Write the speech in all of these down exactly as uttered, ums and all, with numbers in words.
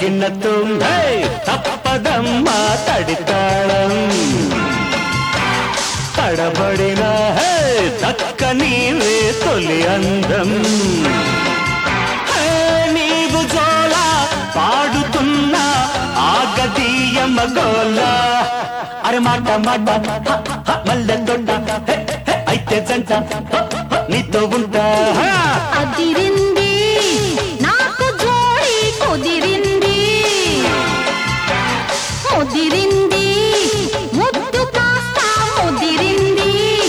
గిన్నెతో తప్పదమ్మా తడితాళం తడబడిన దక్కని తొలి అందం నీవు జోలా పాడుతున్నా ఆగదీయమ్మ గోలా అరే మాట మాట మల్లె తొండ అయితే జంట నీతో ఉంటా అదిరింది నాకు జోడి కుదిరింది ముదిరింది ముద్దు కాస్త ముదిరింది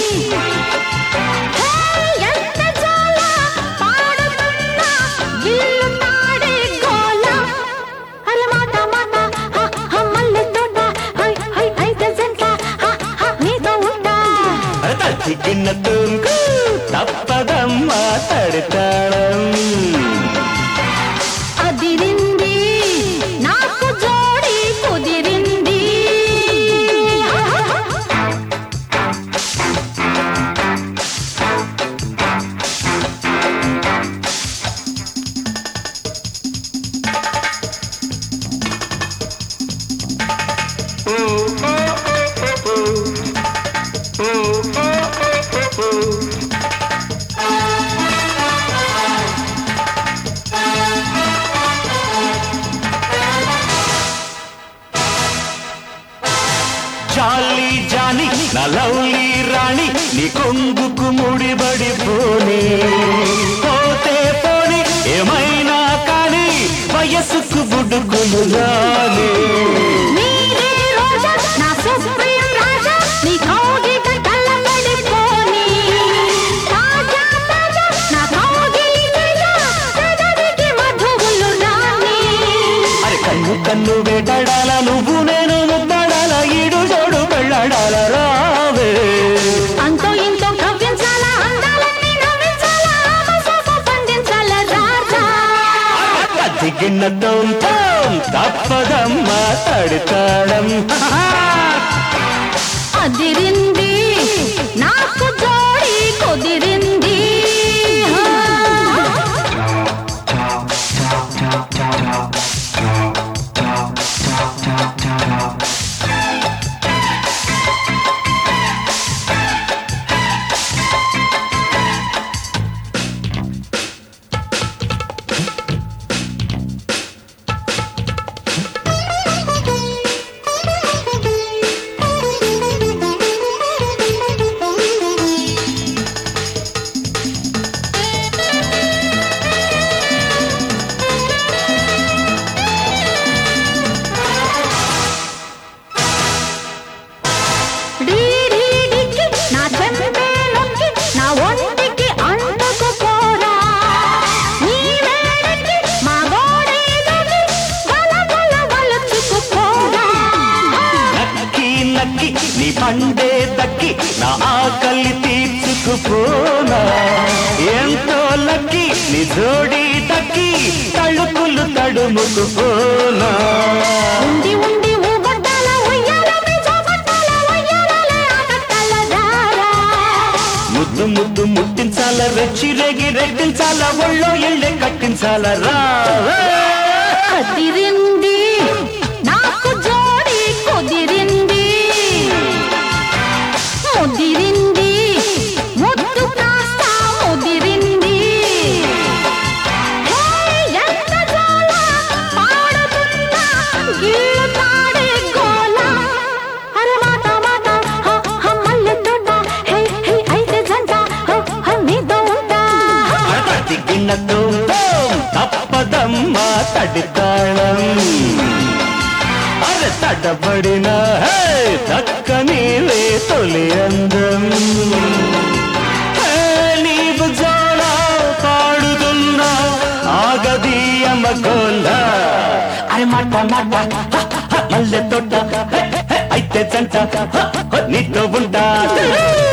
ఎంత జోల పాడుతున్నా గిల్లు తాడే గోల అరే మాట మాట మల్లె తోట అయితే జంట నీతో ఉంటా గిన్నెతో తప్పదమ్మా తడితాళం అదిరింది నాకు జోడి కుదిరింది జాలి జాని నా లవ్లీ రాణి నీ కొంగుకు ముడిబడి పోనీ పోతే పోని ఏమైనా కానీ వయస్సుకు బుడుకులు రాని నీదే రోజా నా సుప్రీం రాజా నీ కౌగిట కళ్ళబడిపోని తాజా తాజా నా కౌగిలి తేజా పెదవికి మధువులు రాని అరే కన్ను కన్ను వేటాడాల నువ్వు నేను ముద్దాడాల ఈడు జోడు పెళ్ళాడాల రావే అంతో ఇంతో కవ్వించాలా అందాలన్నీ నవ్వించాలా ఆమసోస పండించాలా రాజా అది గిన్నెతో తప్పదమ్మా తడితాళం అదిరింది నాకు జోడి కుదిరింది డీడీడికి నా చెంపే నొక్కి నా ఒంటికి అంటుకు పోరా నీ వేడికి మా గోడే దొరికి గల గల వలుచుకు పోరా నక్కి నక్కి నీ పండే దక్కి నా ఆకలి తీర్చుకుపోనా ఎంతో లక్కి నీ జోడి దక్కి తళుకులు తడుముకుపోనా ఉండి ఉండి ఊగొట్టాల ఉయ్యాల మీ జోగొట్టాల ఉయ్యాలలే ఆగట్టాల రారా ముద్దు ముద్దు ముట్టించాల రెచ్చి రేగి రెట్టించాల ఒళ్ళో ఎళ్ళే కట్టించాల రా అదిరింది నాకు జోడి కుదిరింది ముదిరింది ముద్దు కాస్త ముదిరింది ఎంత జోల పాడుతున్నా గిల్లు తాడే గోల అరే మాట మాట మల్లె తోట హే హే అయితే జంట నీతో ఉంటా అది గిన్నెతో తప్పదమ్మా తడితాళం అరే తడబడిన దక్కని తొలి అందం నీవు జోలా పాడుతున్నా ఆగదీయమ్మ గోలా అరే మాట మాట మల్లె తోట అయితే జంట నీతో ఉంటా